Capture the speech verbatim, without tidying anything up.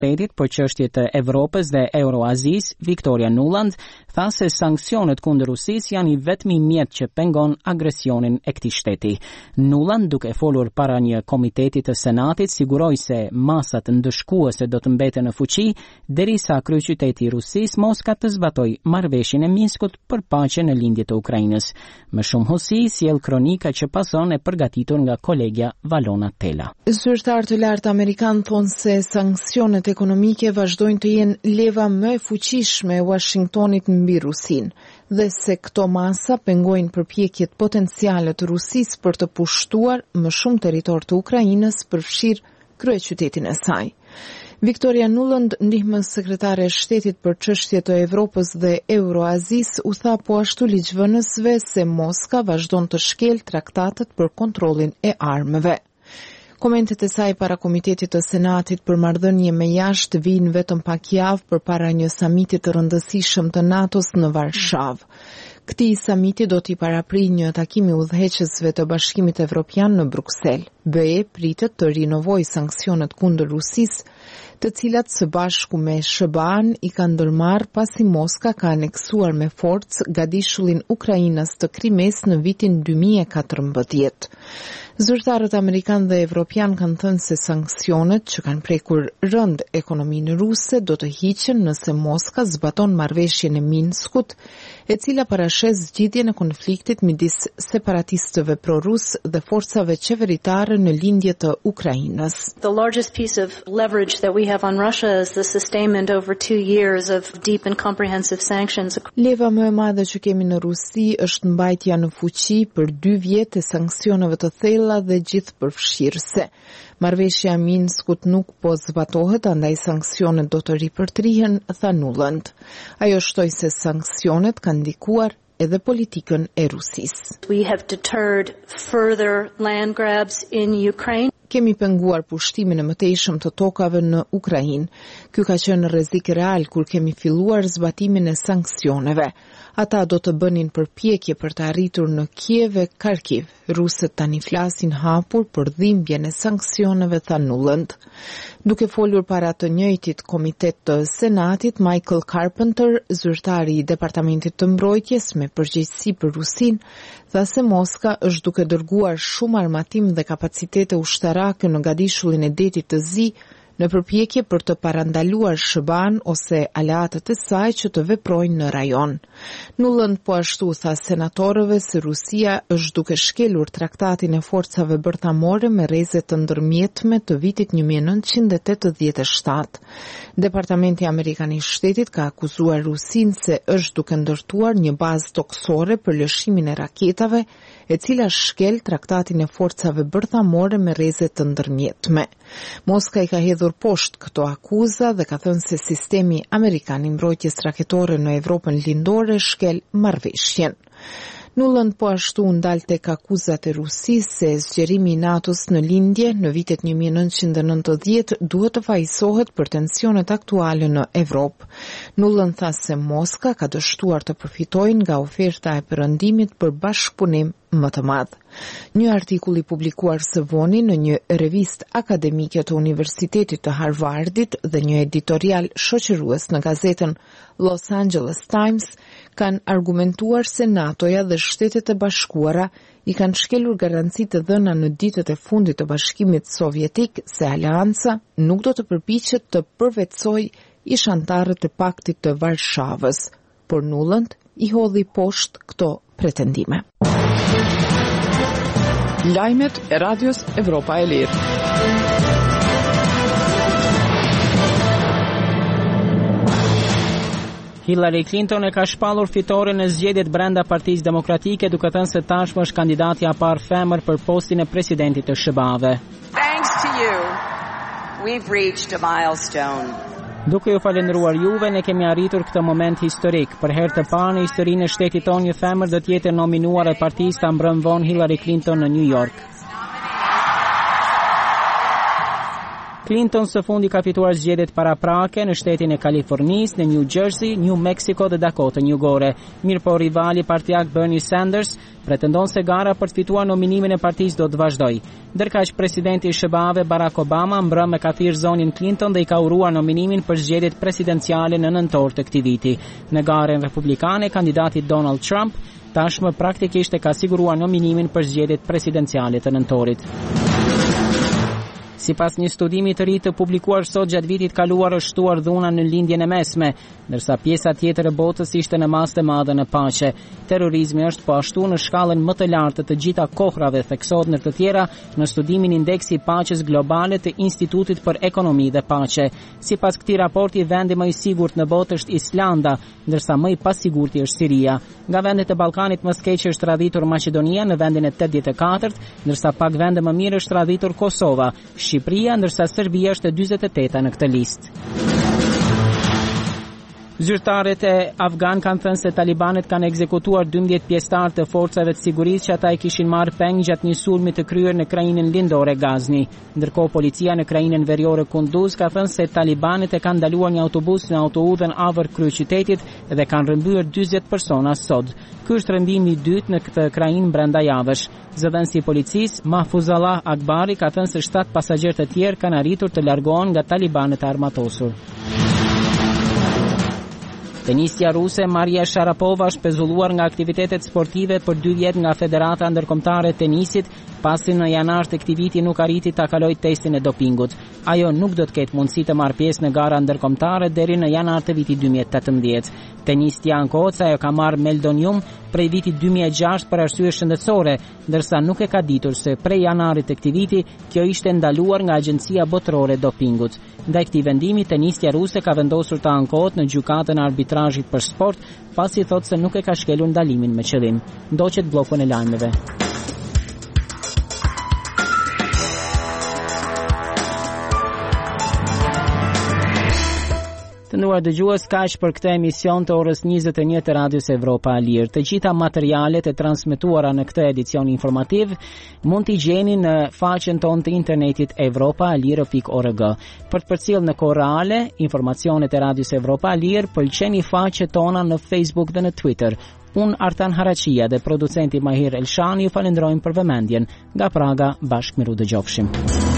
shtetit për çështjet e Evropës dhe Euroazis, Victoria Nuland, tha se sanksionet kundër Rusisë janë i vetmi mjet që pengon agresionin e këtij shteti. Nuland, duke folur para një komiteti të Senatit, siguroi se masat ndëshkuese do të mbeten në fuqi derisa kryeqyteti i Rusisë Moska të zbatojë marrëveshjen e Minskut për paqen në lindje të Ukrainës. Më shumë hosi sjell kronika që pason e përgatitur nga kolegja Valona Tela. Zyrtar të lartë amerikan thonë se sanksionet ekonomike vazhdojnë të jenë leva më e fuqishme e Washingtonit mbi Rusinë dhe se këto masa pengojnë përpjekjet potenciale të Rusisë për të pushtuar më shumë territor të Ukrainës, përfshirë kryeqytetin e saj. Victoria Nuland, ndihmës sekretare e shtetit për çështje të Evropës dhe Euroazis, u tha po ashtu ligjvënësve se Moska vazhdon të shkel traktatet për kontrollin e armëve. Komentet e saj para Komitetit të Senatit për marrëdhënie me jashtë vijnë vetëm pak javë përpara një samiti të rëndësishëm të NATO-s në Varshavë. Këtij samiti do t'i paraprijë një takimi udhëheqësve të Bashkimit Evropian në Bruksel. B E pritet të rinovojë sanksionet kundër Rusisë, të cilat së bashku me S B A-n i kanë ndërmarrë pasi Moska ka aneksuar me forcë gadishullin Ukrainës të Krimes në vitin dy mijë e katërmbëdhjetë. Zyrtarët amerikan dhe evropian kanë thënë se sanksionet që kanë prekur rënd ekonominë ruse do të hiqen nëse Moska zbaton marrëveshjen e Minskut, e cila parashes zgjidhjen e konfliktit midis separatistëve pro-rus dhe forcave qeveritare në lindje të Ukrainës. The largest piece of leverage that we have on Russia is the sustainment over two years of deep and comprehensive sanctions. Leva më e madhe që kemi në Rusi është mbajtja në fuqi për dy vjet e sanksioneve të thella dhe gjithë përfshirëse. Marrëveshja e Minskut nuk po zbatohet, andaj sanksionet do të ripërtrihen, tha Nuland. Ajo shtoi se sanksionet kanë ndikuar edhe politikën e Rusisë. We have deterred further land grabs in Ukraine. Kemi penguar pushtimin e mëtejshëm të tokave në Ukrainë. Ky ka qenë rrezik real kur kemi filluar zbatimin e sanksioneve. Ata do të bënin përpjekje për të arritur në Kiev e Kharkiv. Rusët tani flasin hapur për dhimbjen e sanksioneve, tha Nuland. Duke folur para të njëjtit komitet të Senatit, Michael Carpenter, zyrtari i Departamentit të Mbrojtjes me përgjegjësi për Rusinë, tha se Moska është duke dërguar shumë armatim dhe kapacitete ushtarake në gadishullin e Detit të Zi, në përpjekje për të parandaluar S B A-n ose aleatët e saj që të veprojnë në rajon. Nuland po ashtu tha senatorëve se Rusia është duke shkelur traktatin e forcave bërthamore me rreze të ndërmjetme të vitit një mijë e nëntëqind e tetëdhjetë e shtatë. Departamenti Amerikan i Shtetit ka akuzuar Rusinë se është duke ndërtuar një bazë toksore për lëshimin e raketave, e cila shkel traktatin e forcave bërthamore me rreze të ndërmjetme. Moska i ka hedhur poshtë këto akuza dhe ka thënë se sistemi amerikan i mbrojtjes raketore në Evropën lindore shkel marrëveshjen. Nuland po ashtu ndal tek akuzat e Rusisë se zgjerimi i NATO-s në lindje në vitet një mijë e nëntëqind e nëntëdhjetë duhet të fajsohet për tensionet aktuale në Evropë. Nuland tha se Moska ka dështuar të përfitojnë nga oferta e perëndimit për bashkëpunim më të madh. Një artikull i publikuar së voni në një revistë akademike të Universitetit të Harvardit dhe një editorial shoqërues në gazetën Los Angeles Times kanë argumentuar se NATO-ja dhe Shtetet e Bashkuara i kanë shkelur garanci të dhëna në ditët e fundit të Bashkimit Sovjetik se Aleanca nuk do të përpiqet të përvetsojë ish-anëtarët e Paktit të Varshavës, por Nuland i hodhi poshtë këto pretendime. Lajmet e Radios Evropa e Lirë. Hillary Clinton e ka shpallur fitoren në zgjedhjet brenda Partisë Demokratike, duke thënë se tashmë është kandidatja e parë femër për postin e presidentit të S B A-ve. Thanks to you, we've reached a milestone. Duke ju falendëruar juve, ne kemi arritur këtë moment historik. Për herë të parë në historinë e shtetit tonë, një femër do të jetë nominuar e partisë ta mbrëm vonë Hillary Clinton në New York. Clinton së fundi ka fituar zgjedhjet paraprake në shtetin e Kalifornisë, në New Jersey, New Mexico dhe Dakota Njugore. Mirë po rivali partijak Bernie Sanders pretendon se gara për të fituar nominimin e partisë do të vazhdoj. Ndërkaq presidenti i S B A-ve Barack Obama mbrëmë ka thirrë zonin Clinton dhe i ka uruar nominimin për zgjedhjet presidenciale në nëntor të këtij viti. Në garën republikane, kandidati Donald Trump tashmë praktikisht e ka siguruar nominimin për zgjedhjet presidenciale të nëntorit. Sipas një studimi të ri të publikuar sot gjatë vitit kaluar është shtuar dhuna në lindjen e mesme, ndërsa pjesa tjetër e botës ishte në masë të madhe në paqe. Terrorizmi është po ashtu në shkallën më të lartë të gjitha kohrave, theksohet në të tjera në studimin Indeksi i Paqes Globale të Institutit për Ekonomi dhe Paqe. Sipas këtij raporti, vendi më i sigurt në botë është Islanda, ndërsa më i pasigurti është Siria. Nga vendet e Ballkanit më së keq është radhitur Maqedonia në vendin e tetëdhjetë e katërt, ndërsa pak vende më mirë është radhitur Kosova, Shqipëria, ndërsa Serbia është e dyzet e teta në këtë listë. Zyrtarët e afgan kanë thënë se talibanët kanë ekzekutuar dymbëdhjetë pjesëtar të forcave të sigurisë që ata i kishin marrë peng gjatë një sulmi të kryer në krajinën lindore Gazni. Ndërkohë policia në krajinën veriore Kunduz ka thënë se talibanët e kanë ndaluar një autobus në autoudhën afër kryeqytetit dhe kanë rrëmbyer dyzet persona sot. Ky është rrëmbimi i dytë në këtë krajinë brenda javësh. Zëdhënësi i policisë Mahfuzallah Akbari ka thënë se shtatë pasagerë të tjerë kanë arritur të largohen nga talibanët e armatosur. Tenisja ruse Maria Sharapova është pezulluar nga aktivitetet sportive për dy vjet nga Federata Ndërkombëtare e Tenisit, pasi në janar të këtij viti nuk arriti ta kalojë testin e dopingut. Ajo nuk do të ketë mundësi të marrë pjesë në gara ndërkombëtare deri në janar të vitit dy mijë e tetëmbëdhjetë. Tenistja ankohet se ajo ka marrë meldonium prej vitit dy mijë e gjashtë për arsye shëndetësore, ndërsa nuk e ka ditur se prej janarit të këtij viti kjo ishte ndaluar nga Agjencia Botërore e Dopingut. Ndaj këtij vendimi, tenistja ruse ka vendosur të ankohet në gjykatën e arbitrazhit për sport, pasi thotë se nuk e ka shkelur ndalimin me qëllim. Ndoqet bllokun e lajmeve. Të nderuar dëgjues, kaq për këtë emision të orës njëzet e një të Radios Evropa e Lirë. Të gjitha materialet e transmetuara në këtë edicion informativ mund t'i gjeni në faqen tonë të internetit evropa e lirë pikë org. Për të përcjellë në kohë reale informacionet e Radios Evropa e Lirë, pëlqeni faqet tona në Facebook dhe në Twitter. Unë Artan Haraqia dhe producenti Mahir Elshani ju falenderojmë për vëmendjen. Nga Praga, bashkë miru dëgjofshim.